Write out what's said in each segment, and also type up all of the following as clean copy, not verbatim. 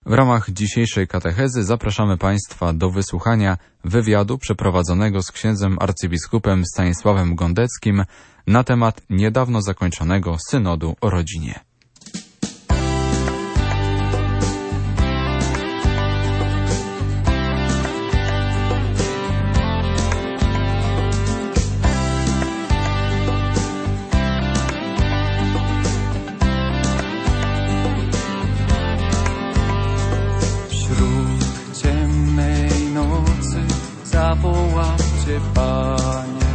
W ramach dzisiejszej katechezy zapraszamy Państwa do wysłuchania wywiadu przeprowadzonego z księdzem arcybiskupem Stanisławem Gondeckim na temat niedawno zakończonego synodu o rodzinie. Zawołam Cię, Panie,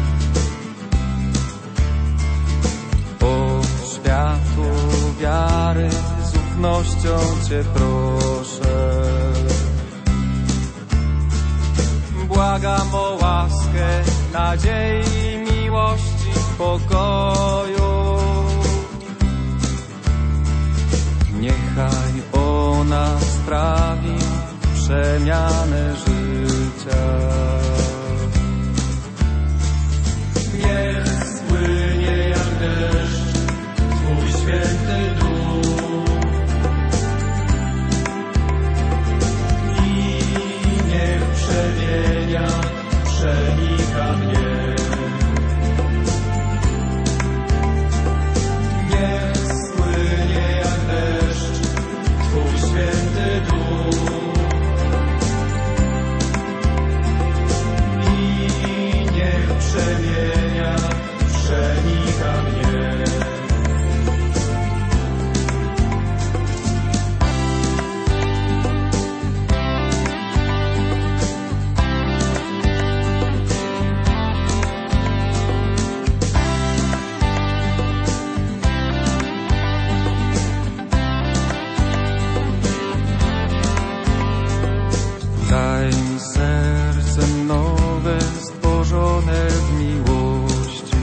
o światło wiary, z ufnością Cię proszę. Błagam o łaskę, nadziei, miłości, pokoju. Niechaj ona sprawi przemianę życia. Niech spłynie jak deszcz Twój święty duch i niech przemienia, przenika mnie. Niech spłynie jak deszcz Twój święty duch przemienia, przenika mnie. Daj mi serce nowe, stworzone w miłości.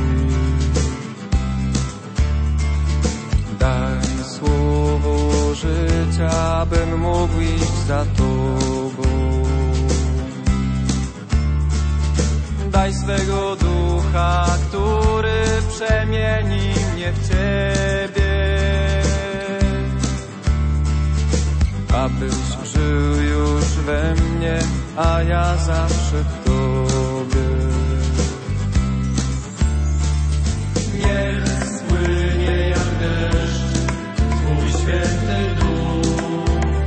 Daj słowo życia, bym mógł iść za Tobą. Daj swego ducha, który przemieni mnie w Ciebie, abyś żył już we mnie, a ja zawsze w Tobie. Niech spłynie jak deszcz Twój święty duch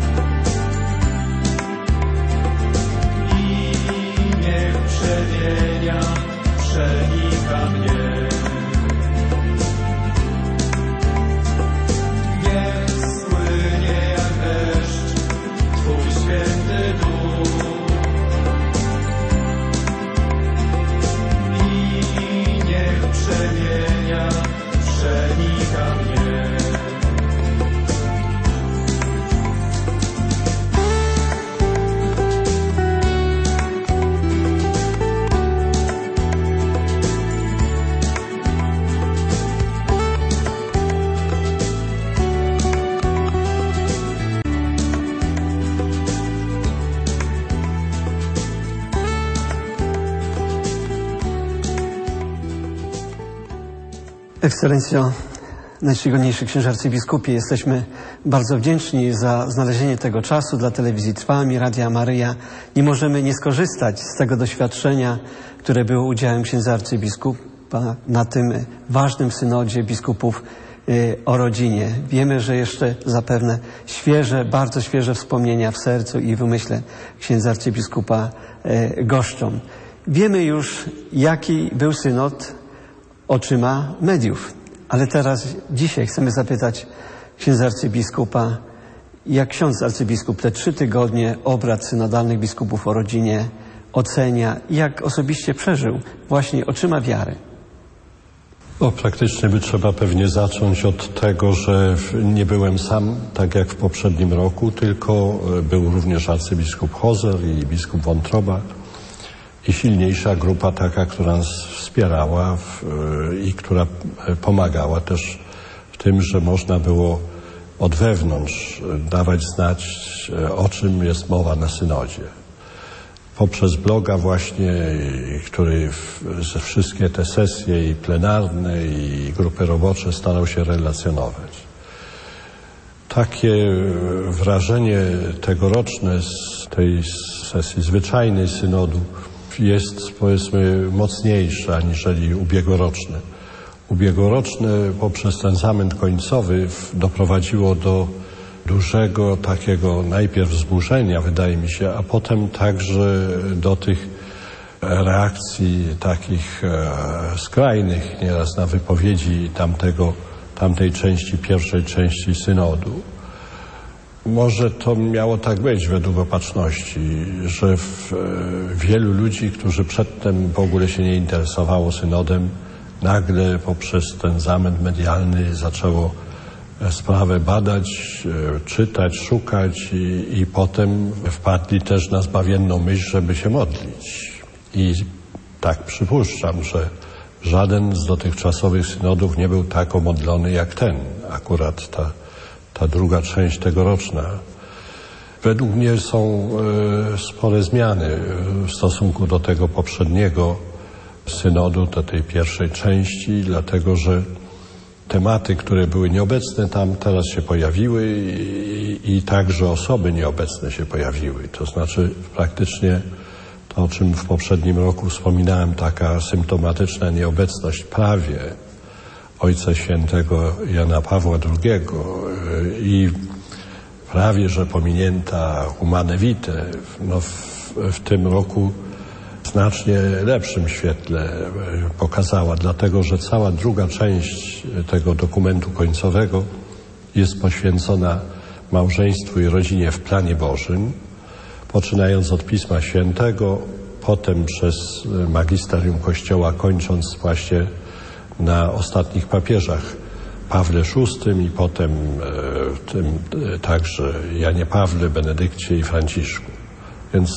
i niech przemienia, przenika mnie. Niech spłynie jak deszcz Twój święty duch i niech przemienia, przenika mnie. Ekscelencjo, najczcigodniejszy księże arcybiskupie, jesteśmy bardzo wdzięczni za znalezienie tego czasu dla Telewizji Trwam i Radia Maryja. Nie możemy nie skorzystać z tego doświadczenia, które było udziałem księdza arcybiskupa na tym ważnym synodzie biskupów o rodzinie. Wiemy, że jeszcze zapewne świeże, bardzo świeże wspomnienia w sercu i w umyśle księdza arcybiskupa goszczą. Wiemy już, jaki był synod oczyma mediów. Ale teraz, dzisiaj chcemy zapytać księdza arcybiskupa, jak ksiądz arcybiskup te 3 tygodnie obrad synodalnych biskupów o rodzinie ocenia i jak osobiście przeżył właśnie oczyma wiary. Praktycznie by trzeba pewnie zacząć od tego, że nie byłem sam, tak jak w poprzednim roku, tylko był również arcybiskup Hozer i biskup Wątroba i silniejsza grupa taka, która nas wspierała i która pomagała też w tym, że można było od wewnątrz dawać znać, o czym jest mowa na synodzie. Poprzez bloga właśnie, który ze wszystkie te sesje i plenarne i grupy robocze starał się relacjonować. Takie wrażenie tegoroczne z tej sesji zwyczajnej synodu jest, powiedzmy, mocniejsze aniżeli ubiegłoroczne. Ubiegłoroczne poprzez ten zamęt końcowy doprowadziło do dużego takiego najpierw wzburzenia, wydaje mi się, a potem także do tych reakcji takich skrajnych nieraz na wypowiedzi tamtej części, pierwszej części synodu. Może to miało tak być według opatrzności, że wielu ludzi, którzy przedtem w ogóle się nie interesowało synodem, nagle poprzez ten zamęt medialny zaczęło sprawę badać, czytać, szukać i potem wpadli też na zbawienną myśl, żeby się modlić. I tak przypuszczam, że żaden z dotychczasowych synodów nie był tak omodlony jak ten. Akurat ta druga część tegoroczna. Według mnie są spore zmiany w stosunku do tego poprzedniego synodu, do tej pierwszej części, dlatego że tematy, które były nieobecne tam, teraz się pojawiły i także osoby nieobecne się pojawiły. To znaczy praktycznie to, o czym w poprzednim roku wspominałem, taka symptomatyczna nieobecność prawie Ojca Świętego Jana Pawła II i prawie, że pominięta Humane Vitae, w tym roku w znacznie lepszym świetle pokazała, dlatego że cała druga część tego dokumentu końcowego jest poświęcona małżeństwu i rodzinie w planie Bożym, poczynając od Pisma Świętego, potem przez magisterium Kościoła, kończąc właśnie na ostatnich papieżach, Pawle VI i potem tym także Janie Pawle, Benedykcie i Franciszku. Więc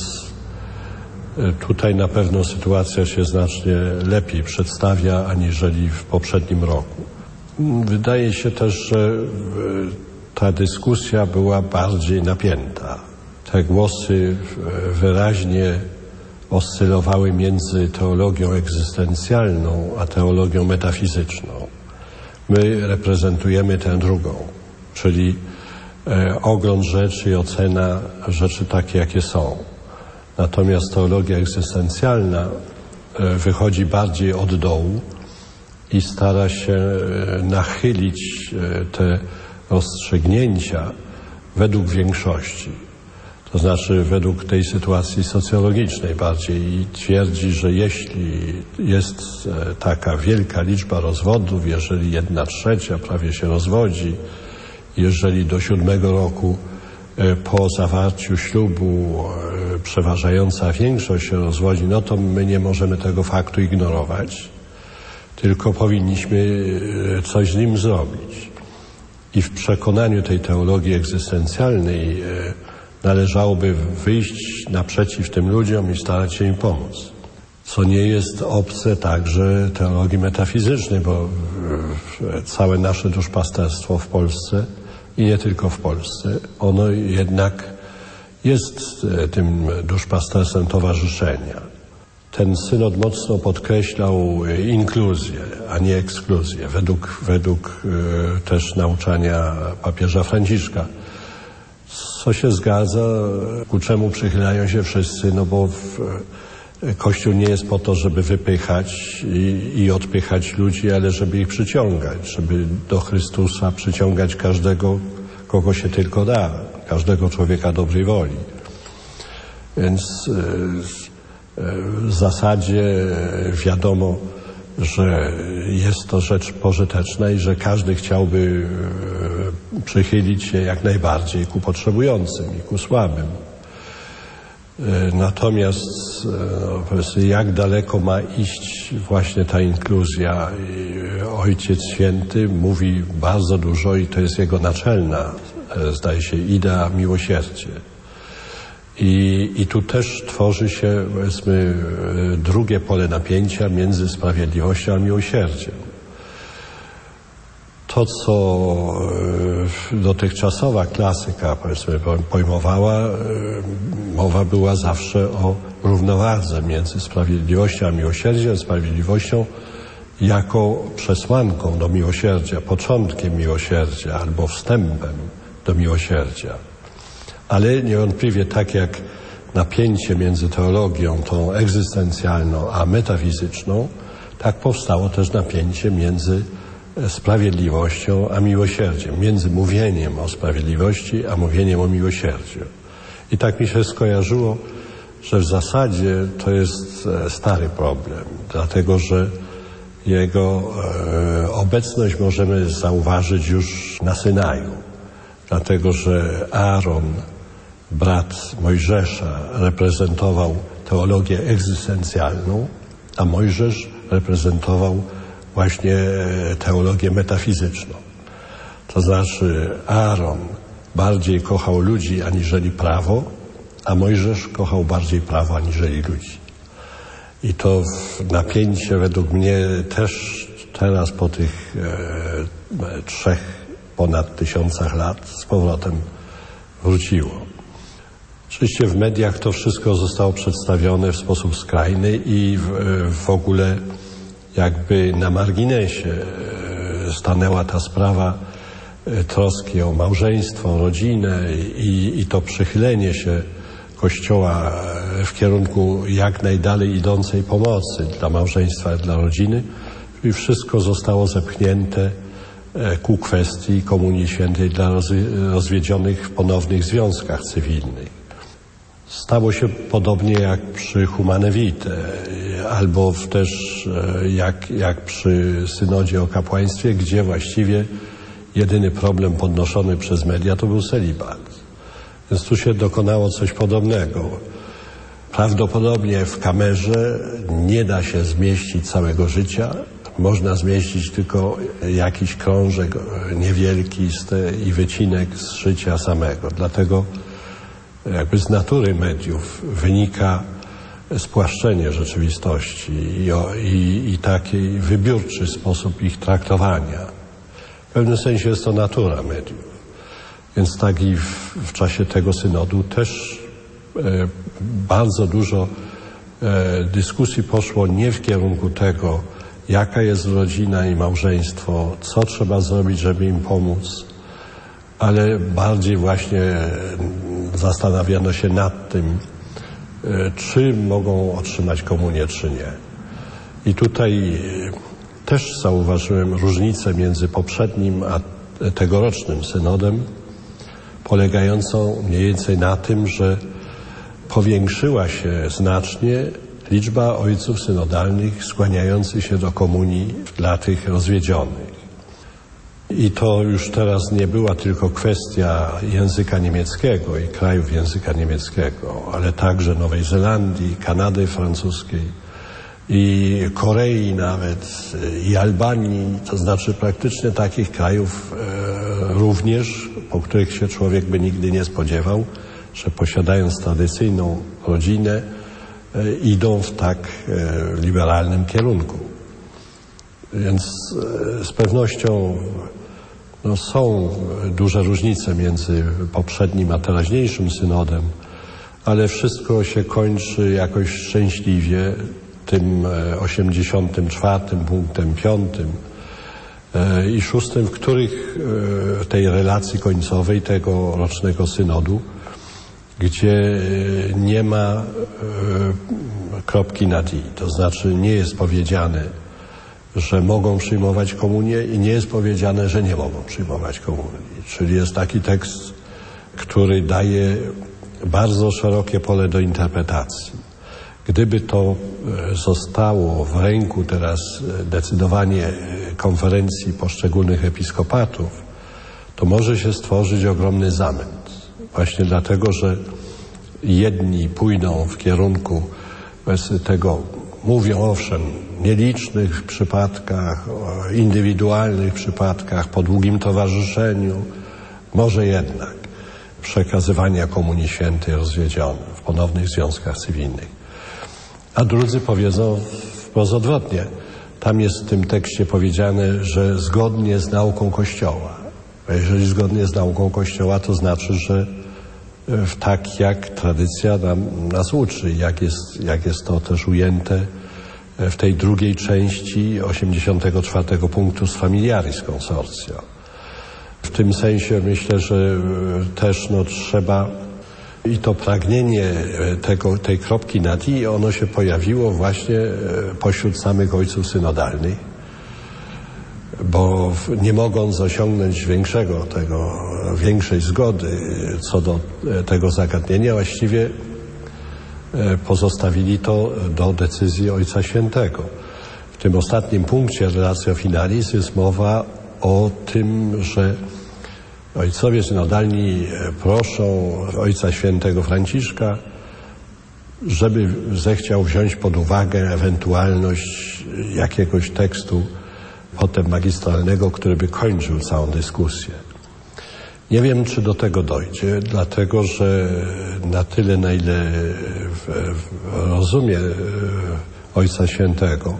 tutaj na pewno sytuacja się znacznie lepiej przedstawia aniżeli w poprzednim roku. Wydaje się też, że ta dyskusja była bardziej napięta. Te głosy wyraźnie oscylowały między teologią egzystencjalną a teologią metafizyczną. My reprezentujemy tę drugą, czyli ogląd rzeczy i ocena rzeczy takie, jakie są. Natomiast teologia egzystencjalna wychodzi bardziej od dołu i stara się nachylić te rozstrzygnięcia według większości. To znaczy według tej sytuacji socjologicznej bardziej i twierdzi, że jeśli jest taka wielka liczba rozwodów, jeżeli 1/3 prawie się rozwodzi, jeżeli do 7 roku po zawarciu ślubu przeważająca większość się rozwodzi, no to my nie możemy tego faktu ignorować, tylko powinniśmy coś z nim zrobić. I w przekonaniu tej teologii egzystencjalnej należałoby wyjść naprzeciw tym ludziom i starać się im pomóc. Co nie jest obce także teologii metafizycznej, bo całe nasze duszpasterstwo w Polsce i nie tylko w Polsce, ono jednak jest tym duszpasterstwem towarzyszenia. Ten synod mocno podkreślał inkluzję, a nie ekskluzję, według też nauczania papieża Franciszka. Co się zgadza, ku czemu przychylają się wszyscy, no bo Kościół nie jest po to, żeby wypychać i odpychać ludzi, ale żeby ich przyciągać, żeby do Chrystusa przyciągać każdego, kogo się tylko da, każdego człowieka dobrej woli. Więc w zasadzie wiadomo, że jest to rzecz pożyteczna i że każdy chciałby przychylić się jak najbardziej ku potrzebującym i ku słabym. Natomiast jak daleko ma iść właśnie ta inkluzja? Ojciec Święty mówi bardzo dużo i to jest jego naczelna, zdaje się, idea, miłosierdzie. I tu też tworzy się, powiedzmy, drugie pole napięcia między sprawiedliwością a miłosierdziem. To, co dotychczasowa klasyka, powiedzmy, pojmowała, mowa była zawsze o równowadze między sprawiedliwością a miłosierdziem, sprawiedliwością jako przesłanką do miłosierdzia, początkiem miłosierdzia albo wstępem do miłosierdzia. Ale niewątpliwie tak jak napięcie między teologią, tą egzystencjalną, a metafizyczną, tak powstało też napięcie między sprawiedliwością a miłosierdziem, między mówieniem o sprawiedliwości a mówieniem o miłosierdziu. I tak mi się skojarzyło, że w zasadzie to jest stary problem, dlatego że jego obecność możemy zauważyć już na Synaju, dlatego że Aaron, brat Mojżesza, reprezentował teologię egzystencjalną, a Mojżesz reprezentował właśnie teologię metafizyczną. To znaczy Aaron bardziej kochał ludzi aniżeli prawo, a Mojżesz kochał bardziej prawo aniżeli ludzi. I to napięcie według mnie też teraz po tych 3 ponad 1000 lat z powrotem wróciło. Oczywiście w mediach to wszystko zostało przedstawione w sposób skrajny i w ogóle jakby na marginesie stanęła ta sprawa troski o małżeństwo, o rodzinę i to przychylenie się Kościoła w kierunku jak najdalej idącej pomocy dla małżeństwa i dla rodziny. I wszystko zostało zepchnięte ku kwestii Komunii Świętej dla rozwiedzionych w ponownych związkach cywilnych. Stało się podobnie jak przy Humane Vitae, albo też jak przy synodzie o kapłaństwie, gdzie właściwie jedyny problem podnoszony przez media to był celibat. Więc tu się dokonało coś podobnego. Prawdopodobnie w kamerze nie da się zmieścić całego życia, można zmieścić tylko jakiś krążek niewielki i wycinek z życia samego. Dlatego jakby z natury mediów wynika spłaszczenie rzeczywistości i taki wybiórczy sposób ich traktowania. W pewnym sensie jest to natura mediów. Więc tak i w czasie tego synodu też bardzo dużo dyskusji poszło nie w kierunku tego, jaka jest rodzina i małżeństwo, co trzeba zrobić, żeby im pomóc, ale bardziej właśnie zastanawiano się nad tym, czy mogą otrzymać komunię, czy nie. I tutaj też zauważyłem różnicę między poprzednim a tegorocznym synodem, polegającą mniej więcej na tym, że powiększyła się znacznie liczba ojców synodalnych skłaniających się do komunii dla tych rozwiedzionych. I to już teraz nie była tylko kwestia języka niemieckiego i krajów języka niemieckiego, ale także Nowej Zelandii, Kanady francuskiej i Korei nawet, i Albanii, to znaczy praktycznie takich krajów również, po których się człowiek by nigdy nie spodziewał, że posiadając tradycyjną rodzinę, idą w tak liberalnym kierunku. Więc z pewnością są duże różnice między poprzednim a teraźniejszym synodem, ale wszystko się kończy jakoś szczęśliwie tym 84. punktem 5. i 6., w których w tej relacji końcowej tego rocznego synodu, gdzie nie ma kropki nad i, to znaczy nie jest powiedziane, że mogą przyjmować komunię i nie jest powiedziane, że nie mogą przyjmować komunii. Czyli jest taki tekst, który daje bardzo szerokie pole do interpretacji. Gdyby to zostało w ręku teraz decydowanie konferencji poszczególnych episkopatów, to może się stworzyć ogromny zamęt. Właśnie dlatego, że jedni pójdą w kierunku tego, mówią owszem, nielicznych przypadkach, indywidualnych przypadkach, po długim towarzyszeniu, może jednak przekazywania Komunii Świętej rozwiedzionym w ponownych związkach cywilnych. A drudzy powiedzą wprost odwrotnie. Tam jest w tym tekście powiedziane, że zgodnie z nauką Kościoła. A jeżeli zgodnie z nauką Kościoła, to znaczy, że tak jak tradycja nas uczy, jak jest to też ujęte w tej drugiej części 84. punktu z Familiaris Consortio. W W tym sensie myślę, że też trzeba i to pragnienie tej kropki nad i, ono się pojawiło właśnie pośród samych ojców synodalnych, bo nie mogąc osiągnąć większej zgody co do tego zagadnienia, właściwie pozostawili to do decyzji Ojca Świętego. W tym ostatnim punkcie Relatio Finalis jest mowa o tym, że ojcowie synodalni proszą Ojca Świętego Franciszka, żeby zechciał wziąć pod uwagę ewentualność jakiegoś tekstu potem magistralnego, który by kończył całą dyskusję. Nie wiem, czy do tego dojdzie, dlatego że na tyle, na ile rozumie Ojca Świętego,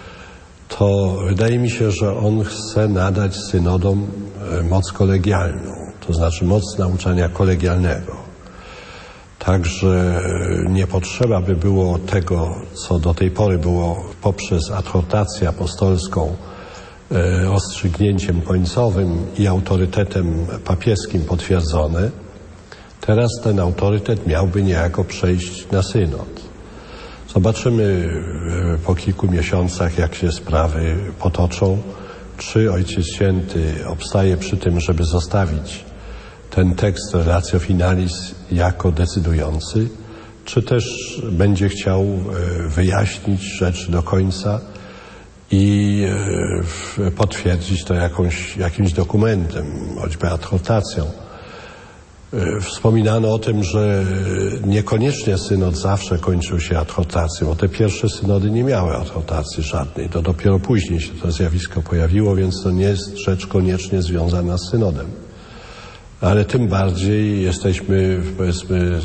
to wydaje mi się, że on chce nadać synodom moc kolegialną, to znaczy moc nauczania kolegialnego. Także nie potrzeba by było tego, co do tej pory było poprzez adhortację apostolską rozstrzygnięciem końcowym i autorytetem papieskim potwierdzone. Teraz ten autorytet miałby niejako przejść na synod. Zobaczymy po kilku miesiącach, jak się sprawy potoczą, czy Ojciec Święty obstaje przy tym, żeby zostawić ten tekst Relatio Finalis jako decydujący, czy też będzie chciał wyjaśnić rzeczy do końca i potwierdzić to jakimś dokumentem, choćby adhortacją. Wspominano o tym, że niekoniecznie synod zawsze kończył się adhortacją, bo te pierwsze synody nie miały adhortacji żadnej. To dopiero później się to zjawisko pojawiło, więc to nie jest rzecz koniecznie związana z synodem. Ale tym bardziej jesteśmy, powiedzmy,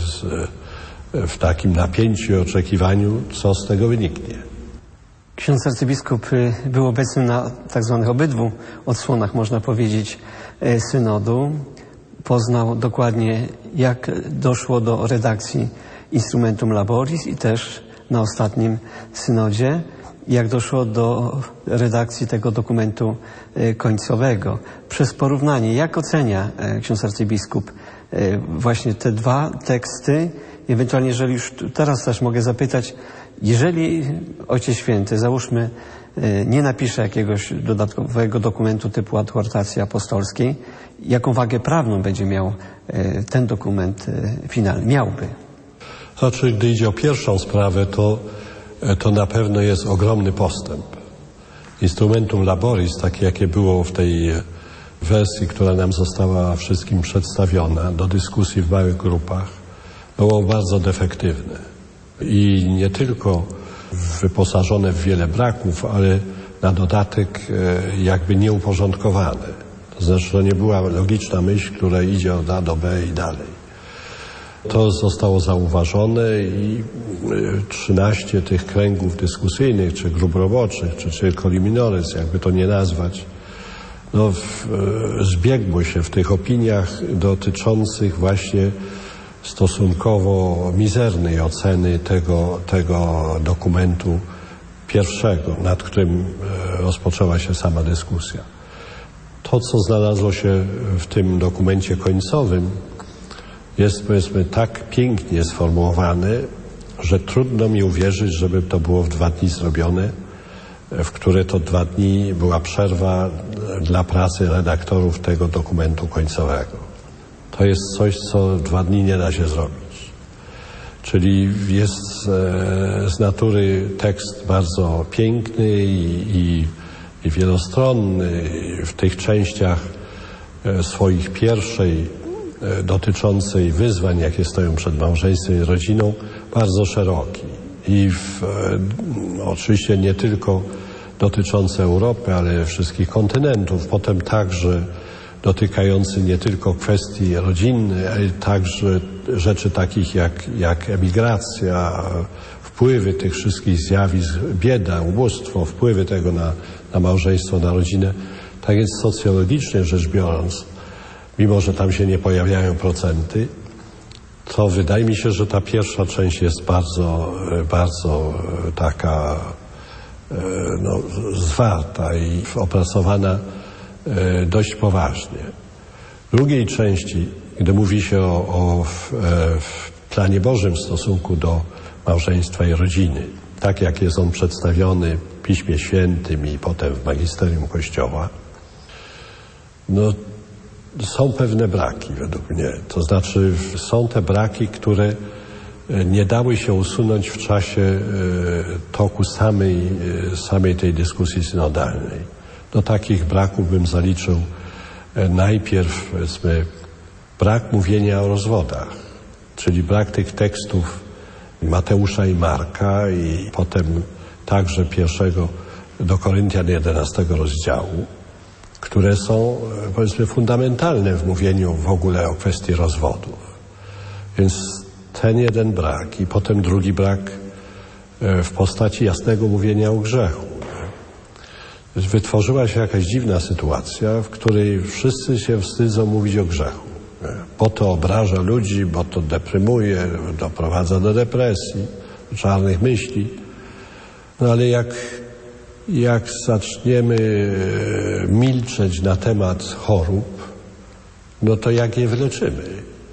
w takim napięciu i oczekiwaniu, co z tego wyniknie. Ksiądz arcybiskup był obecny na tak zwanych obydwu odsłonach, można powiedzieć, synodu. Poznał dokładnie, jak doszło do redakcji Instrumentum Laboris i też na ostatnim synodzie, jak doszło do redakcji tego dokumentu końcowego. Przez porównanie, jak ocenia ksiądz arcybiskup właśnie te dwa teksty, ewentualnie, jeżeli już teraz też mogę zapytać, jeżeli Ojciec Święty, załóżmy, nie napisze jakiegoś dodatkowego dokumentu typu adhortacji apostolskiej, jaką wagę prawną będzie miał ten dokument finalny? Miałby. Znaczy, gdy idzie o pierwszą sprawę, to na pewno jest ogromny postęp. Instrumentum Laboris, takie jakie było w tej wersji, która nam została wszystkim przedstawiona do dyskusji w małych grupach, było bardzo defektywne. I nie tylko wyposażone w wiele braków, ale na dodatek jakby nieuporządkowane. To znaczy, to nie była logiczna myśl, która idzie od A do B i dalej. To zostało zauważone i 13 tych kręgów dyskusyjnych, czy grup roboczych, czy Circoli Minores, jakby to nie nazwać, zbiegło się w tych opiniach dotyczących właśnie stosunkowo mizernej oceny tego dokumentu pierwszego, nad którym rozpoczęła się sama dyskusja. To, co znalazło się w tym dokumencie końcowym, jest, powiedzmy, tak pięknie sformułowane, że trudno mi uwierzyć, żeby to było w 2 dni zrobione, w które to 2 dni była przerwa dla pracy redaktorów tego dokumentu końcowego. To jest coś, co w 2 dni nie da się zrobić. Czyli jest z natury tekst bardzo piękny i wielostronny w tych częściach swoich pierwszej, dotyczącej wyzwań, jakie stoją przed małżeństwem i rodziną, bardzo szeroki. I oczywiście nie tylko dotyczący Europy, ale wszystkich kontynentów. Potem także dotykający nie tylko kwestii rodzinnych, ale także rzeczy takich jak emigracja, wpływy tych wszystkich zjawisk, bieda, ubóstwo, wpływy tego na małżeństwo, na rodzinę. Tak więc socjologicznie rzecz biorąc, mimo że tam się nie pojawiają procenty, to wydaje mi się, że ta pierwsza część jest bardzo, bardzo taka zwarta i opracowana dość poważnie. W drugiej części, gdy mówi się o planie Bożym w stosunku do małżeństwa i rodziny, tak jak jest on przedstawiony w Piśmie Świętym i potem w magisterium Kościoła, no są pewne braki według mnie. To znaczy są te braki, które nie dały się usunąć w czasie toku samej tej dyskusji synodalnej. Do takich braków bym zaliczył najpierw, powiedzmy, brak mówienia o rozwodach, czyli brak tych tekstów Mateusza i Marka i potem także pierwszego do Koryntian 11 rozdziału, które są, powiedzmy, fundamentalne w mówieniu w ogóle o kwestii rozwodów. Więc ten jeden brak i potem drugi brak w postaci jasnego mówienia o grzechu. Wytworzyła się jakaś dziwna sytuacja, w której wszyscy się wstydzą mówić o grzechu. Bo to obraża ludzi, bo to deprymuje, doprowadza do depresji, czarnych myśli. No ale jak zaczniemy milczeć na temat chorób, no to jak je wyleczymy?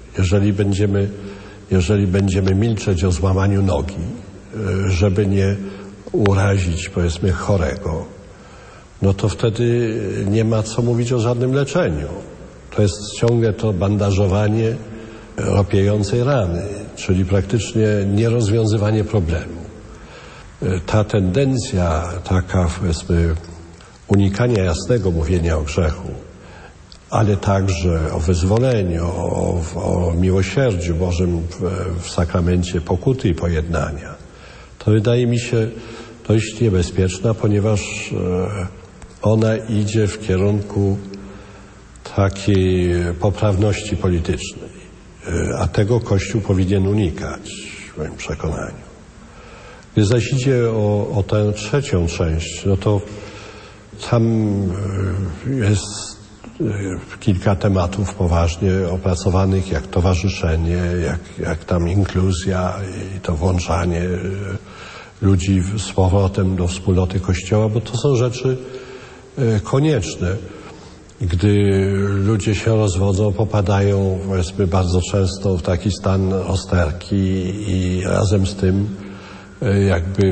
Jeżeli będziemy milczeć o złamaniu nogi, żeby nie urazić, powiedzmy, chorego, no to wtedy nie ma co mówić o żadnym leczeniu. To jest ciągle to bandażowanie ropiejącej rany, czyli praktycznie nierozwiązywanie problemu. Ta tendencja taka, powiedzmy, unikania jasnego mówienia o grzechu, ale także o wyzwoleniu, o miłosierdziu Bożym w sakramencie pokuty i pojednania, to wydaje mi się dość niebezpieczna, ponieważ ona idzie w kierunku takiej poprawności politycznej, a tego Kościół powinien unikać, w moim przekonaniu. Gdy zaś idzie o tę trzecią część, no to tam jest kilka tematów poważnie opracowanych, jak towarzyszenie, jak tam inkluzja i to włączanie ludzi z powrotem do wspólnoty Kościoła, bo to są rzeczy konieczne. Gdy ludzie się rozwodzą, popadają, powiedzmy, bardzo często w taki stan rozterki i razem z tym jakby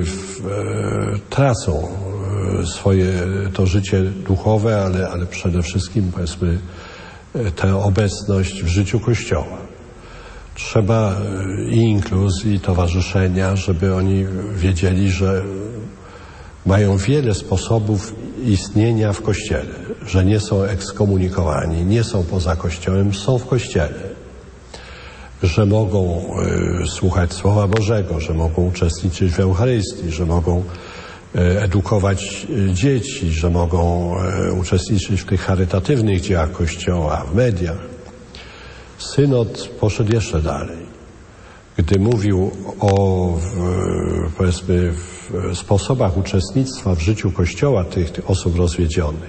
tracą swoje to życie duchowe, ale przede wszystkim, powiedzmy, tę obecność w życiu Kościoła. Trzeba i inkluzji, i towarzyszenia, żeby oni wiedzieli, że mają wiele sposobów istnienia w Kościele, że nie są ekskomunikowani, nie są poza Kościołem, są w Kościele, że mogą słuchać Słowa Bożego, że mogą uczestniczyć w Eucharystii, że mogą edukować dzieci, że mogą uczestniczyć w tych charytatywnych dziełach Kościoła, w mediach. Synod poszedł jeszcze dalej. Gdy mówił o, powiedzmy, sposobach uczestnictwa w życiu Kościoła tych osób rozwiedzionych,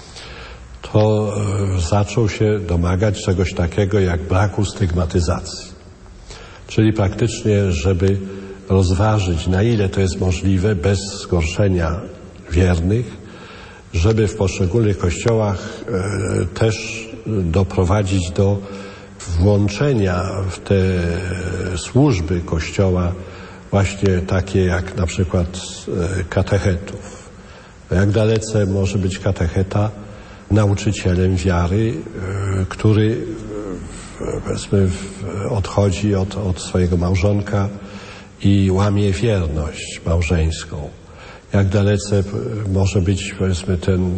to zaczął się domagać czegoś takiego jak braku stygmatyzacji. Czyli praktycznie, żeby rozważyć, na ile to jest możliwe, bez zgorszenia wiernych, żeby w poszczególnych kościołach też doprowadzić do włączenia w te służby Kościoła właśnie takie jak na przykład katechetów. Jak dalece może być katecheta nauczycielem wiary, który, powiedzmy, odchodzi od swojego małżonka i łamie wierność małżeńską. Jak dalece może być, powiedzmy, ten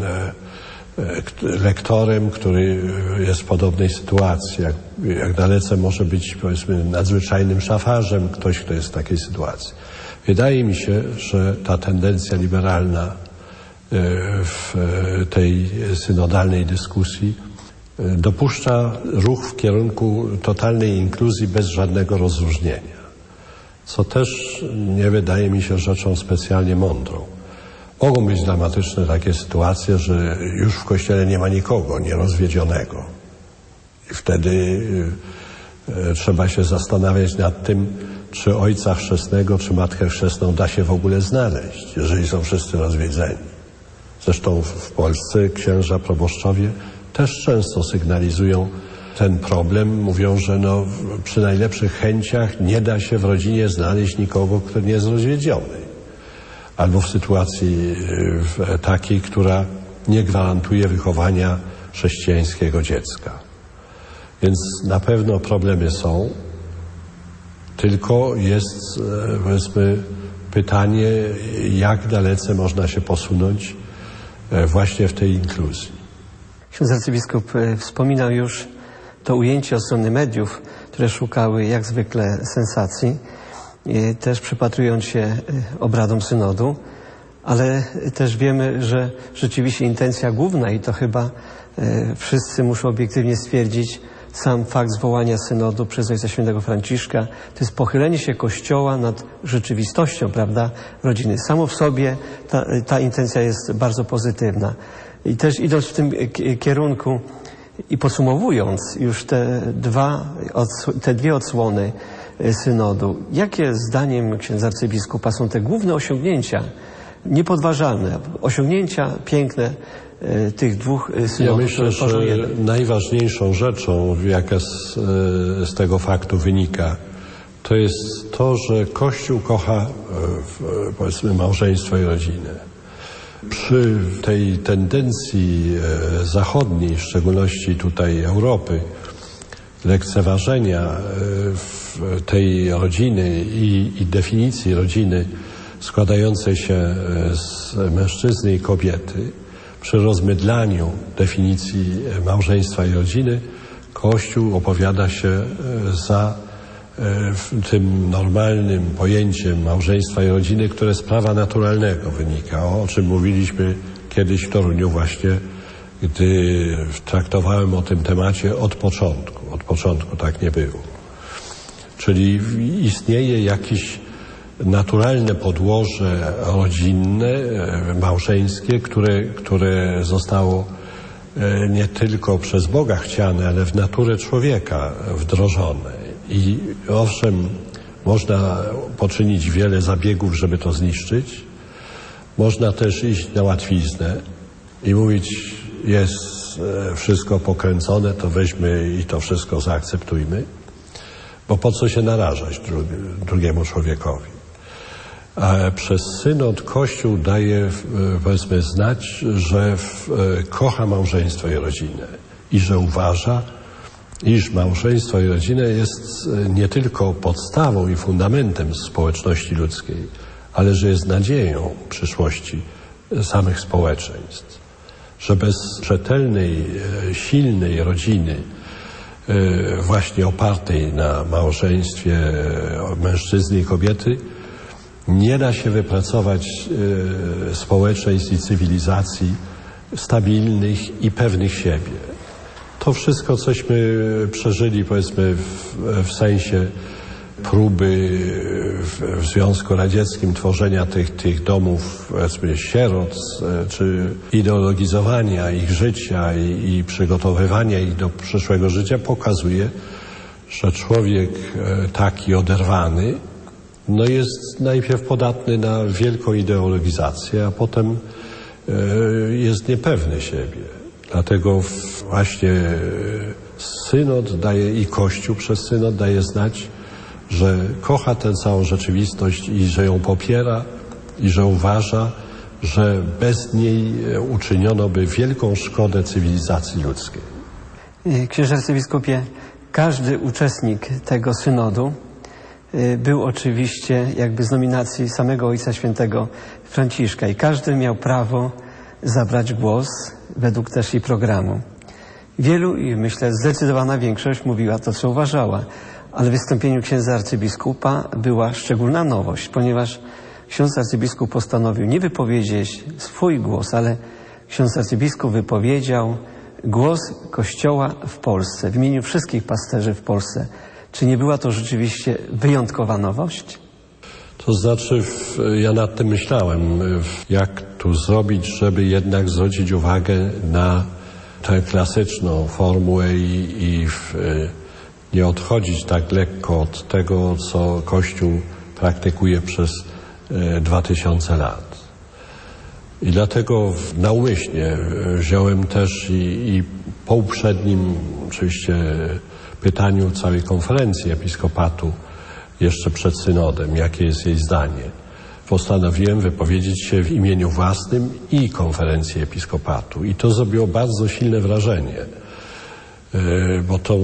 lektorem, który jest w podobnej sytuacji, jak dalece może być, powiedzmy, nadzwyczajnym szafarzem ktoś, kto jest w takiej sytuacji. Wydaje mi się, że ta tendencja liberalna w tej synodalnej dyskusji dopuszcza ruch w kierunku totalnej inkluzji bez żadnego rozróżnienia, co też nie wydaje mi się rzeczą specjalnie mądrą. Mogą być dramatyczne takie sytuacje, że już w Kościele nie ma nikogo nierozwiedzionego. I wtedy trzeba się zastanawiać nad tym, czy ojca chrzestnego, czy matkę chrzestną da się w ogóle znaleźć, jeżeli są wszyscy rozwiedzeni. Zresztą w Polsce księża proboszczowie też często sygnalizują ten problem. Mówią, że przy najlepszych chęciach nie da się w rodzinie znaleźć nikogo, kto nie jest rozwiedziony. Albo w sytuacji takiej, która nie gwarantuje wychowania chrześcijańskiego dziecka. Więc na pewno problemy są, tylko jest, powiedzmy, pytanie, jak dalece można się posunąć właśnie w tej inkluzji. Ksiądz arcybiskup wspominał już to ujęcie od strony mediów, które szukały jak zwykle sensacji, też przypatrując się obradom synodu, ale też wiemy, że rzeczywiście intencja główna, i to chyba wszyscy muszą obiektywnie stwierdzić, sam fakt zwołania synodu przez Ojca Świętego Franciszka, to jest pochylenie się Kościoła nad rzeczywistością, prawda, rodziny. Samo w sobie ta intencja jest bardzo pozytywna. I też idąc w tym kierunku i podsumowując już te dwie odsłony synodu, jakie zdaniem księdza arcybiskupa są te główne osiągnięcia, niepodważalne, osiągnięcia piękne tych dwóch synodów? Ja myślę, że najważniejszą rzeczą, jaka z tego faktu wynika, to jest to, że Kościół kocha, powiedzmy, małżeństwo i rodzinę. Przy tej tendencji zachodniej, w szczególności tutaj Europy, lekceważenia tej rodziny i definicji rodziny składającej się z mężczyzny i kobiety, przy rozmydlaniu definicji małżeństwa i rodziny, Kościół opowiada się za tym normalnym pojęciem małżeństwa i rodziny, które z prawa naturalnego wynika, o czym mówiliśmy kiedyś w Toruniu właśnie, gdy traktowałem o tym temacie od początku. Od początku tak nie było. Czyli istnieje jakieś naturalne podłoże rodzinne, małżeńskie, które zostało nie tylko przez Boga chciane, ale w naturę człowieka wdrożone. I owszem, można poczynić wiele zabiegów, żeby to zniszczyć. Można też iść na łatwiznę i mówić, jest wszystko pokręcone, to weźmy i to wszystko zaakceptujmy. Bo po co się narażać drugiemu człowiekowi? A przez synod Kościół daje, powiedzmy, znać, że kocha małżeństwo i rodzinę i że uważa, iż małżeństwo i rodzina jest nie tylko podstawą i fundamentem społeczności ludzkiej, ale że jest nadzieją przyszłości samych społeczeństw. Że bez rzetelnej, silnej rodziny, właśnie opartej na małżeństwie mężczyzny i kobiety, nie da się wypracować społeczeństw i cywilizacji stabilnych i pewnych siebie. To wszystko, cośmy przeżyli, powiedzmy, w sensie próby w Związku Radzieckim tworzenia tych domów, powiedzmy, sierot, czy ideologizowania ich życia i przygotowywania ich do przyszłego życia, pokazuje, że człowiek taki oderwany jest najpierw podatny na wielką ideologizację, a potem jest niepewny siebie. Dlatego właśnie synod daje i Kościół przez synod daje znać, że kocha tę całą rzeczywistość i że ją popiera i że uważa, że bez niej uczyniono by wielką szkodę cywilizacji ludzkiej. Księże arcybiskupie, każdy uczestnik tego synodu był oczywiście jakby z nominacji samego Ojca Świętego Franciszka i każdy miał prawo zabrać głos według też i programu. Wielu, i myślę zdecydowana większość, mówiła to, co uważała, ale w wystąpieniu księdza arcybiskupa była szczególna nowość, ponieważ ksiądz arcybiskup postanowił nie wypowiedzieć swój głos, ale ksiądz arcybiskup wypowiedział głos Kościoła w Polsce, w imieniu wszystkich pasterzy w Polsce. Czy nie była to rzeczywiście wyjątkowa nowość? To znaczy, ja nad tym myślałem, jak tu zrobić, żeby jednak zwrócić uwagę na tę klasyczną formułę i nie odchodzić tak lekko od tego, co Kościół praktykuje przez 2000 lat. I dlatego naumyślnie wziąłem też i po uprzednim oczywiście pytaniu całej konferencji episkopatu, jeszcze przed synodem, jakie jest jej zdanie, postanowiłem wypowiedzieć się w imieniu własnym i konferencji episkopatu. I to zrobiło bardzo silne wrażenie, bo to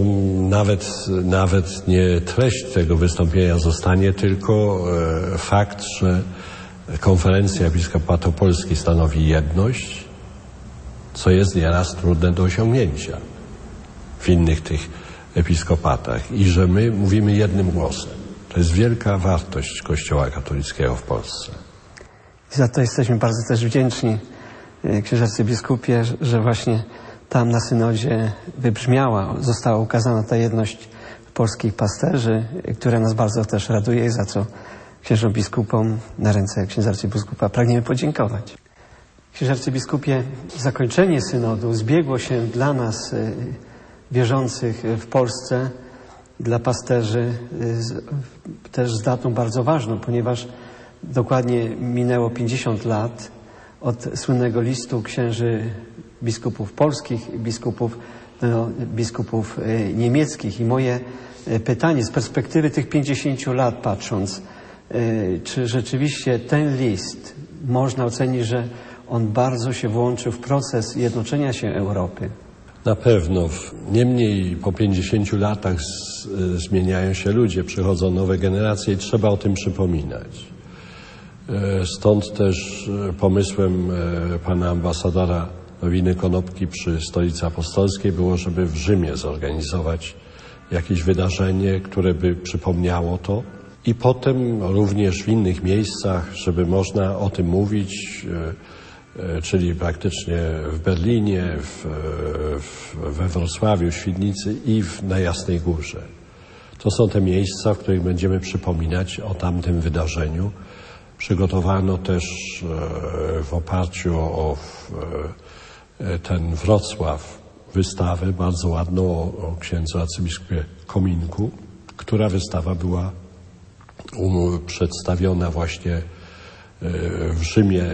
nawet nie treść tego wystąpienia zostanie, tylko fakt, że konferencja episkopatu Polski stanowi jedność, co jest nieraz trudne do osiągnięcia w innych tych episkopatach i że my mówimy jednym głosem. To jest wielka wartość Kościoła katolickiego w Polsce. I za to jesteśmy bardzo też wdzięczni, księże arcybiskupie, że właśnie tam na synodzie wybrzmiała, została ukazana ta jedność polskich pasterzy, która nas bardzo też raduje i za co księżom biskupom na ręce księdza arcybiskupa pragniemy podziękować. Księże arcybiskupie, zakończenie synodu zbiegło się dla nas, wierzących w Polsce, dla pasterzy też z datą bardzo ważną, ponieważ dokładnie minęło 50 lat od słynnego listu księży biskupów polskich i biskupów niemieckich. I moje pytanie z perspektywy tych 50 lat patrząc, czy rzeczywiście ten list można ocenić, że on bardzo się włączył w proces jednoczenia się Europy? Na pewno. Niemniej po 50 latach zmieniają się ludzie, przychodzą nowe generacje i trzeba o tym przypominać. Stąd też pomysłem pana ambasadora Nowiny Konopki przy Stolicy Apostolskiej było, żeby w Rzymie zorganizować jakieś wydarzenie, które by przypomniało to. I potem również w innych miejscach, żeby można o tym mówić, czyli praktycznie w Berlinie, we Wrocławiu, w Świdnicy i na Jasnej Górze. To są te miejsca, w których będziemy przypominać o tamtym wydarzeniu. Przygotowano też w oparciu o ten Wrocław wystawę bardzo ładną o księdzu arcybiskupie Kominku, która wystawa była przedstawiona właśnie w Rzymie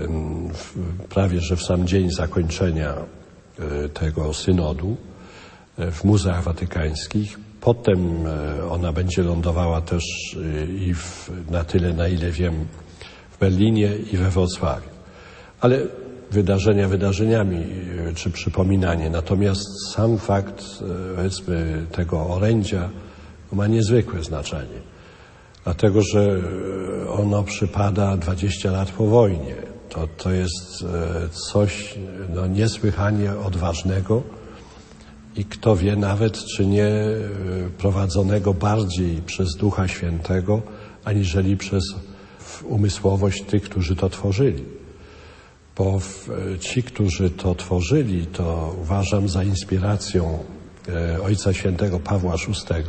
prawie że w sam dzień zakończenia tego synodu w muzeach watykańskich. Potem ona będzie lądowała też i na tyle, na ile wiem, w Berlinie i we Wrocławiu. Ale wydarzenia wydarzeniami, czy przypominanie. Natomiast sam fakt, powiedzmy, tego orędzia ma niezwykłe znaczenie. Dlatego, że ono przypada 20 lat po wojnie. To jest coś niesłychanie odważnego i kto wie nawet, czy nie prowadzonego bardziej przez Ducha Świętego, aniżeli przez umysłowość tych, którzy to tworzyli. Bo ci, którzy to tworzyli, to uważam za inspiracją Ojca Świętego Pawła VI,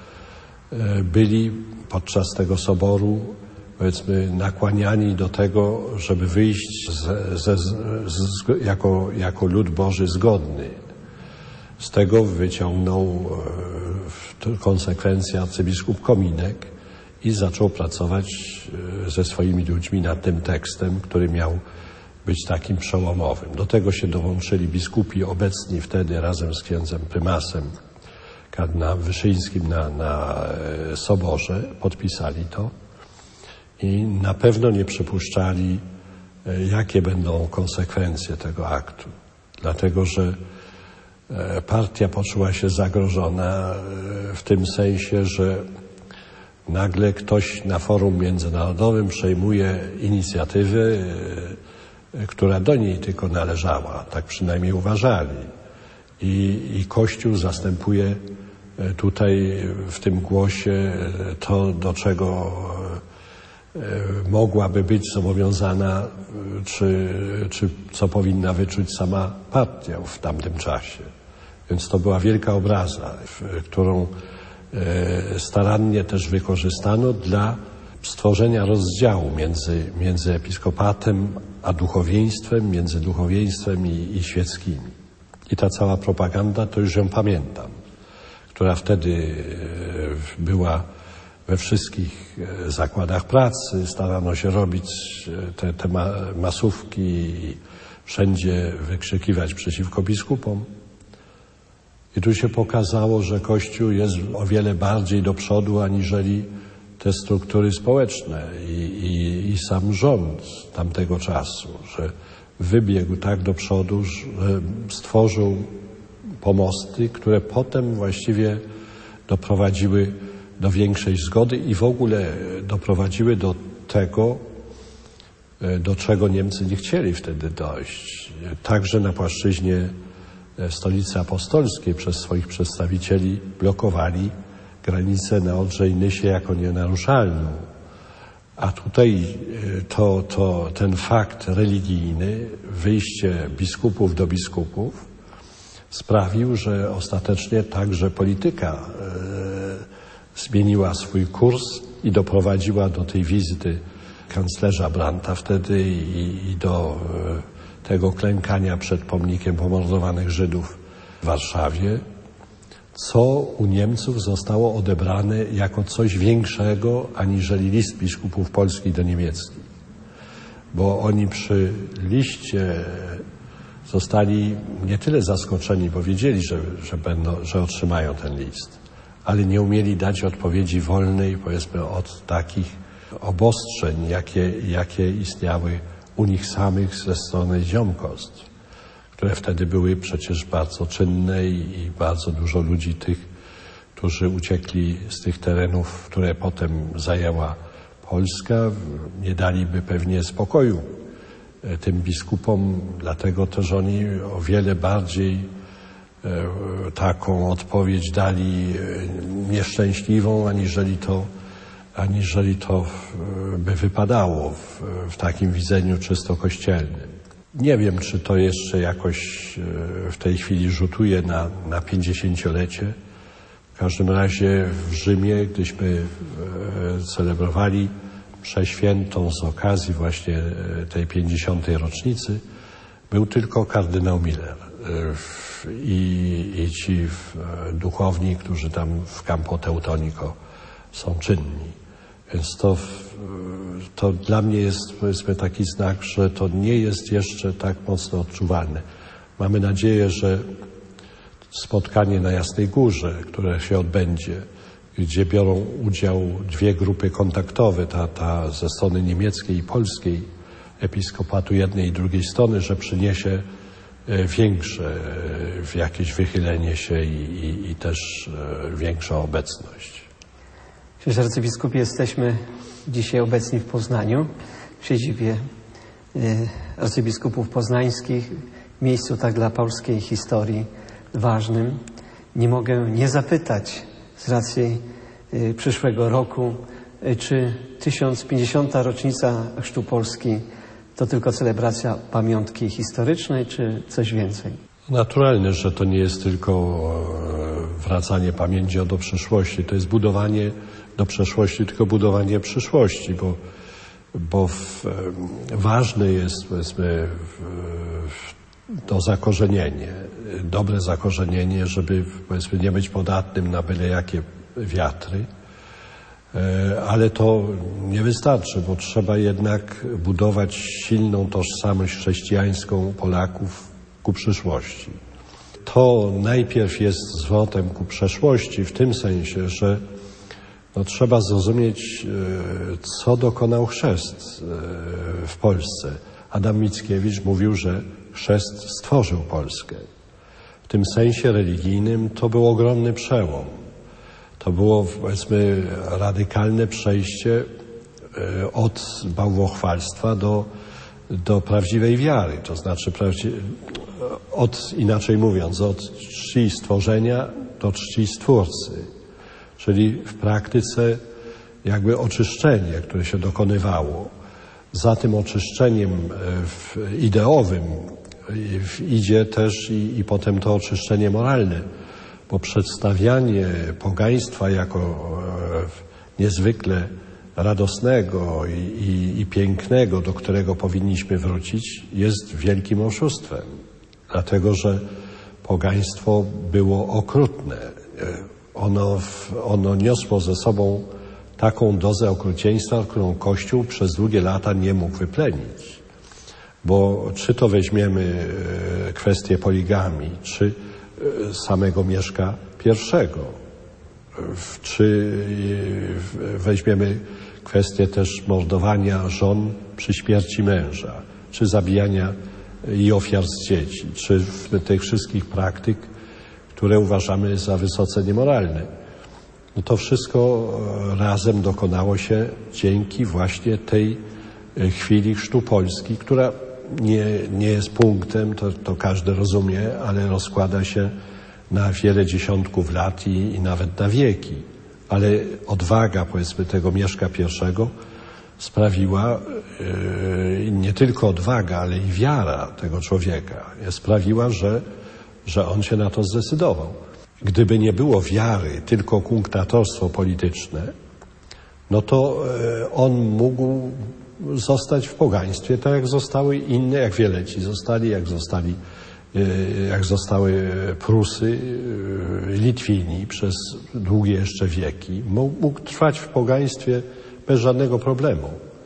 byli podczas tego soboru, powiedzmy, nakłaniani do tego, żeby wyjść jako lud Boży zgodny. Z tego wyciągnął konsekwencje arcybiskup Kominek i zaczął pracować ze swoimi ludźmi nad tym tekstem, który miał być takim przełomowym. Do tego się dołączyli biskupi obecni wtedy razem z księdzem prymasem kardynałem Wyszyńskim na soborze, podpisali to i na pewno nie przypuszczali, jakie będą konsekwencje tego aktu. Dlatego, że partia poczuła się zagrożona w tym sensie, że nagle ktoś na forum międzynarodowym przejmuje inicjatywę, która do niej tylko należała, tak przynajmniej uważali. I Kościół zastępuje tutaj w tym głosie to, do czego mogłaby być zobowiązana, czy co powinna wyczuć sama partia w tamtym czasie. Więc to była wielka obraza, którą starannie też wykorzystano dla stworzenia rozdziału między episkopatem a duchowieństwem, między duchowieństwem i świeckimi. I ta cała propaganda, to już ją pamiętam, która wtedy była we wszystkich zakładach pracy. Starano się robić te masówki i wszędzie wykrzykiwać przeciwko biskupom. I tu się pokazało, że Kościół jest o wiele bardziej do przodu aniżeli te struktury społeczne i sam rząd tamtego czasu, że wybiegł tak do przodu, że stworzył pomosty, które potem właściwie doprowadziły do większej zgody i w ogóle doprowadziły do tego, do czego Niemcy nie chcieli wtedy dojść. Także na płaszczyźnie Stolicy Apostolskiej przez swoich przedstawicieli blokowali granicę na Odrze i Nysie jako nienaruszalną. A tutaj ten fakt religijny, wyjście biskupów do biskupów sprawił, że ostatecznie także polityka zmieniła swój kurs i doprowadziła do tej wizyty kanclerza Brandta wtedy i do tego klękania przed pomnikiem pomordowanych Żydów w Warszawie, co u Niemców zostało odebrane jako coś większego aniżeli list biskupów polskich do niemieckich. Bo oni przy liście zostali nie tyle zaskoczeni, bo wiedzieli, że otrzymają ten list, ale nie umieli dać odpowiedzi wolnej, powiedzmy, od takich obostrzeń, jakie istniały u nich samych ze strony ziomkostw, które wtedy były przecież bardzo czynne i bardzo dużo ludzi tych, którzy uciekli z tych terenów, które potem zajęła Polska, nie daliby pewnie spokoju tym biskupom, dlatego też oni o wiele bardziej taką odpowiedź dali nieszczęśliwą, aniżeli to by wypadało w takim widzeniu czysto kościelnym. Nie wiem, czy to jeszcze jakoś w tej chwili rzutuje na 50-lecie. W każdym razie w Rzymie, gdyśmy celebrowali mszę świętą z okazji właśnie tej 50. rocznicy, był tylko kardynał Miller i ci duchowni, którzy tam w Campo Teutonico są czynni. Więc to dla mnie jest, powiedzmy, taki znak, że to nie jest jeszcze tak mocno odczuwalne. Mamy nadzieję, że spotkanie na Jasnej Górze, które się odbędzie, gdzie biorą udział dwie grupy kontaktowe, ta ze strony niemieckiej i polskiej, episkopatu jednej i drugiej strony, że przyniesie większe jakieś wychylenie się i też większą obecność. Księże arcybiskupie, jesteśmy dzisiaj obecni w Poznaniu, w siedzibie arcybiskupów poznańskich, w miejscu tak dla polskiej historii ważnym. Nie mogę nie zapytać z racji przyszłego roku, czy 1050. rocznica Chrztu Polski to tylko celebracja pamiątki historycznej, czy coś więcej? Naturalne, że to nie jest tylko wracanie pamięci do przeszłości, to jest budowanie do przeszłości, tylko budowanie przyszłości, bo ważne jest, powiedzmy, to zakorzenienie, dobre zakorzenienie, żeby, powiedzmy, nie być podatnym na byle jakie wiatry, ale to nie wystarczy, bo trzeba jednak budować silną tożsamość chrześcijańską Polaków ku przyszłości. To najpierw jest zwrotem ku przeszłości w tym sensie, że trzeba zrozumieć, co dokonał chrzest w Polsce. Adam Mickiewicz mówił, że chrzest stworzył Polskę. W tym sensie religijnym to był ogromny przełom. To było, powiedzmy, radykalne przejście od bałwochwalstwa do prawdziwej wiary. To znaczy, inaczej mówiąc, od czci stworzenia do czci Stwórcy. Czyli w praktyce jakby oczyszczenie, które się dokonywało. Za tym oczyszczeniem ideowym idzie też i potem to oczyszczenie moralne, bo przedstawianie pogaństwa jako niezwykle radosnego i pięknego, do którego powinniśmy wrócić, jest wielkim oszustwem. Dlatego, że pogaństwo było okrutne. Ono niosło ze sobą taką dozę okrucieństwa, którą Kościół przez długie lata nie mógł wyplenić. Bo czy to weźmiemy kwestię poligamii, czy samego Mieszka I. Czy weźmiemy kwestię też mordowania żon przy śmierci męża, czy zabijania i ofiar z dzieci, czy tych wszystkich praktyk, które uważamy za wysoce niemoralne. No to wszystko razem dokonało się dzięki właśnie tej chwili chrztu Polski, która nie jest punktem, to każdy rozumie, ale rozkłada się na wiele dziesiątków lat i nawet na wieki. Ale odwaga, powiedzmy, tego Mieszka I sprawiła, nie tylko odwaga, ale i wiara tego człowieka sprawiła, że on się na to zdecydował. Gdyby nie było wiary, tylko kunktatorstwo polityczne, no to on mógł zostać w pogaństwie, tak jak zostały inne, jak Wieleci zostali, jak zostały Prusy, Litwini przez długie jeszcze wieki. Mógł trwać w pogaństwie bez żadnego problemu.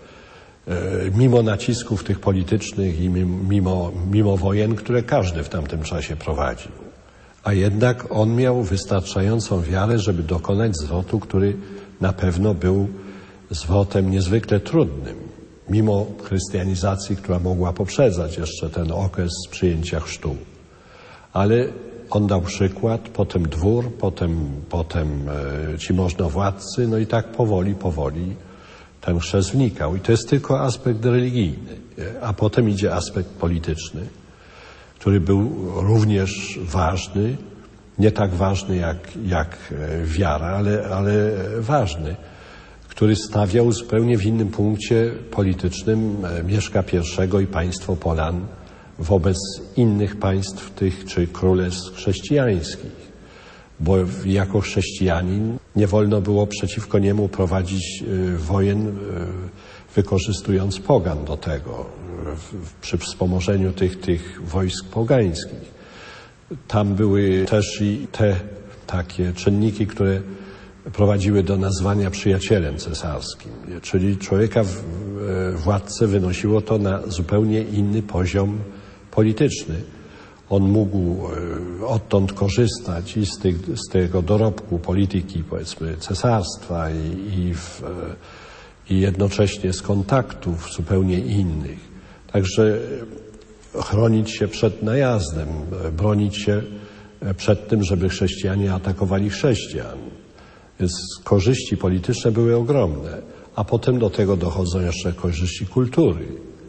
Mimo nacisków tych politycznych i mimo wojen, które każdy w tamtym czasie prowadził. A jednak on miał wystarczającą wiarę, żeby dokonać zwrotu, który na pewno był zwrotem niezwykle trudnym. Mimo chrystianizacji, która mogła poprzedzać jeszcze ten okres przyjęcia chrztu. Ale on dał przykład, potem dwór, potem ci możnowładcy, no i tak powoli ten chrzest wnikał. I to jest tylko aspekt religijny, a potem idzie aspekt polityczny, który był również ważny, nie tak ważny jak wiara, ale ważny, który stawiał zupełnie w innym punkcie politycznym Mieszka I i państwo Polan wobec innych państw tych czy królestw chrześcijańskich. Bo jako chrześcijanin nie wolno było przeciwko niemu prowadzić wojen, wykorzystując pogan do tego, przy wspomożeniu tych wojsk pogańskich. Tam były też i te takie czynniki, które prowadziły do nazwania przyjacielem cesarskim. Czyli człowieka, władcę wynosiło to na zupełnie inny poziom polityczny. On mógł odtąd korzystać i z tego dorobku polityki, powiedzmy, cesarstwa i jednocześnie z kontaktów zupełnie innych. Także chronić się przed najazdem, bronić się przed tym, żeby chrześcijanie atakowali chrześcijan. Więc korzyści polityczne były ogromne, a potem do tego dochodzą jeszcze korzyści kultury.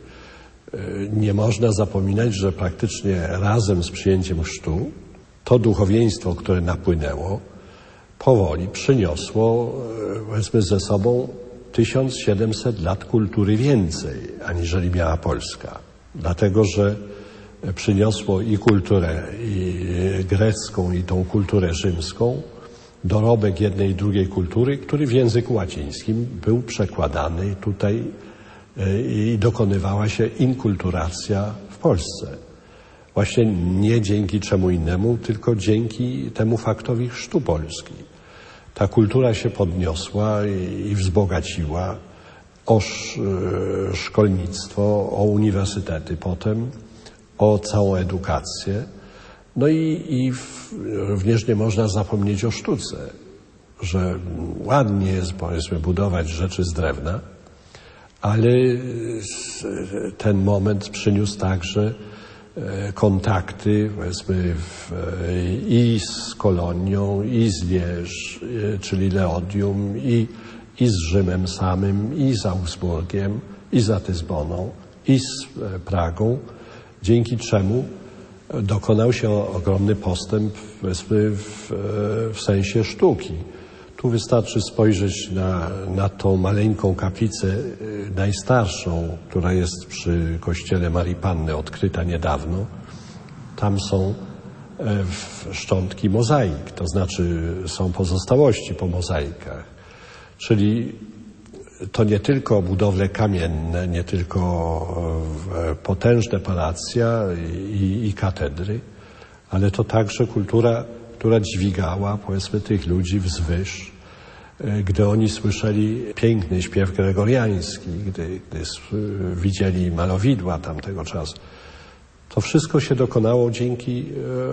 Nie można zapominać, że praktycznie razem z przyjęciem chrztu to duchowieństwo, które napłynęło, powoli przyniosło, powiedzmy, ze sobą 1700 lat kultury więcej, aniżeli miała Polska. Dlatego, że przyniosło i kulturę i grecką, i tą kulturę rzymską, dorobek jednej i drugiej kultury, który w języku łacińskim był przekładany tutaj i dokonywała się inkulturacja w Polsce. Właśnie nie dzięki czemu innemu, tylko dzięki temu faktowi chrztu Polski. Ta kultura się podniosła i wzbogaciła o szkolnictwo, o uniwersytety potem, o całą edukację. No i również nie można zapomnieć o sztuce, że ładnie jest, powiedzmy, budować rzeczy z drewna, ale ten moment przyniósł także kontakty, powiedzmy, i z Kolonią, i z Lierz, czyli Leodium, i z Rzymem samym, i z Augsburgiem, i z Ratyzboną, i z Pragą, dzięki czemu dokonał się ogromny postęp, powiedzmy, w sensie sztuki. Tu wystarczy spojrzeć na tą maleńką kaplicę najstarszą, która jest przy kościele Marii Panny, odkryta niedawno. Tam są szczątki mozaik, to znaczy są pozostałości po mozaikach. Czyli to nie tylko budowle kamienne, nie tylko potężne palacja i katedry, ale to także kultura, która dźwigała, powiedzmy, tych ludzi wzwyż, gdy oni słyszeli piękny śpiew gregoriański, gdy widzieli malowidła tamtego czasu. To wszystko się dokonało dzięki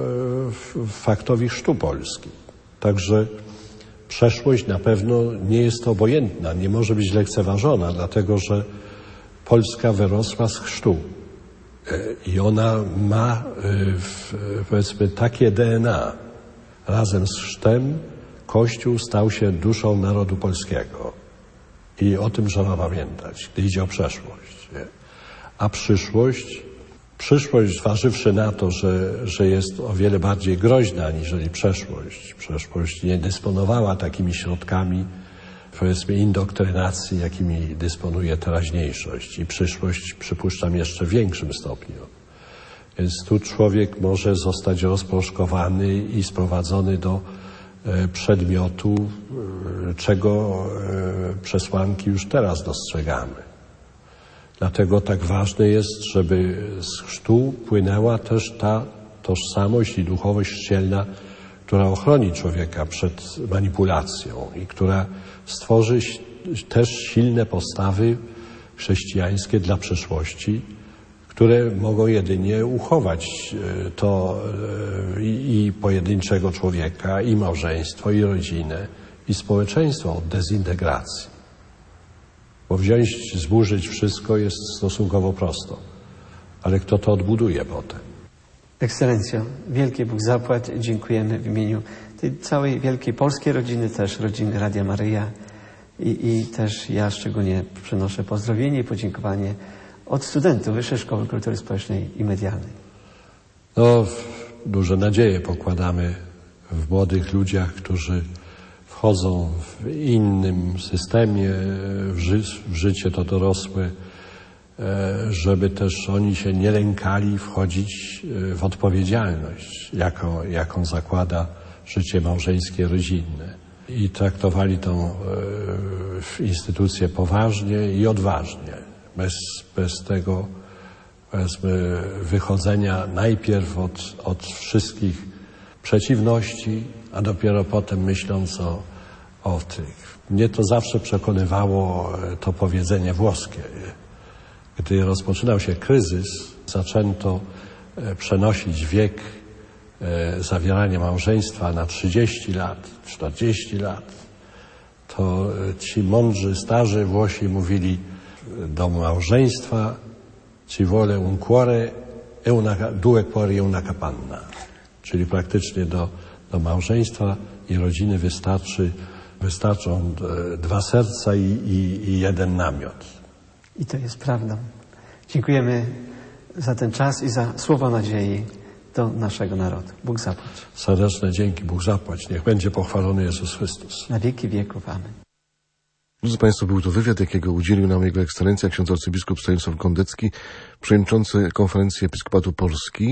faktowi chrztu polskim. Także przeszłość na pewno nie jest obojętna, nie może być lekceważona, dlatego że Polska wyrosła z chrztu i ona ma powiedzmy takie DNA. Razem z chrztem Kościół stał się duszą narodu polskiego i o tym trzeba pamiętać, gdy idzie o przeszłość. Nie? A przyszłość, zważywszy na to, że jest o wiele bardziej groźna aniżeli przeszłość. Przeszłość nie dysponowała takimi środkami, powiedzmy, indoktrynacji, jakimi dysponuje teraźniejszość. I przyszłość, przypuszczam, jeszcze w większym stopniu. Więc tu człowiek może zostać rozproszkowany i sprowadzony do przedmiotu, czego przesłanki już teraz dostrzegamy. Dlatego tak ważne jest, żeby z chrztu płynęła też ta tożsamość i duchowość chrzcielna, która ochroni człowieka przed manipulacją i która stworzy też silne postawy chrześcijańskie dla przyszłości, które mogą jedynie uchować to i pojedynczego człowieka, i małżeństwo, i rodzinę, i społeczeństwo od dezintegracji. Bo wziąć, zburzyć wszystko jest stosunkowo prosto. Ale kto to odbuduje potem? Ekscelencjo, wielki Bóg zapłać. Dziękujemy w imieniu tej całej wielkiej polskiej rodziny, też rodziny Radia Maryja. I też ja szczególnie przynoszę pozdrowienie i podziękowanie od studentów Wyższej Szkoły Kultury Społecznej i Medialnej. No, duże nadzieje pokładamy w młodych ludziach, którzy wchodzą w innym systemie, w życie to dorosłe, żeby też oni się nie lękali wchodzić w odpowiedzialność, jaką zakłada życie małżeńskie, rodzinne. I traktowali tą instytucję poważnie i odważnie, bez tego, powiedzmy, wychodzenia najpierw od wszystkich przeciwności, a dopiero potem myśląc o tych. Mnie to zawsze przekonywało to powiedzenie włoskie. Gdy rozpoczynał się kryzys, zaczęto przenosić wiek zawierania małżeństwa na 30 lat, 40 lat. To ci mądrzy, starzy Włosi mówili: do małżeństwa ci vuole un cuore e due cuori e una capanna. Czyli praktycznie do małżeństwa i rodziny wystarczą 2 serca i 1 namiot. I to jest prawdą. Dziękujemy za ten czas i za słowo nadziei do naszego narodu. Bóg zapłać. Serdeczne dzięki, Bóg zapłać. Niech będzie pochwalony Jezus Chrystus. Na wieki wieków. Amen. Drodzy Państwo, był to wywiad, jakiego udzielił nam Jego Ekscelencja ksiądz arcybiskup Stanisław Gondecki, przewodniczący Konferencji Episkopatu Polski.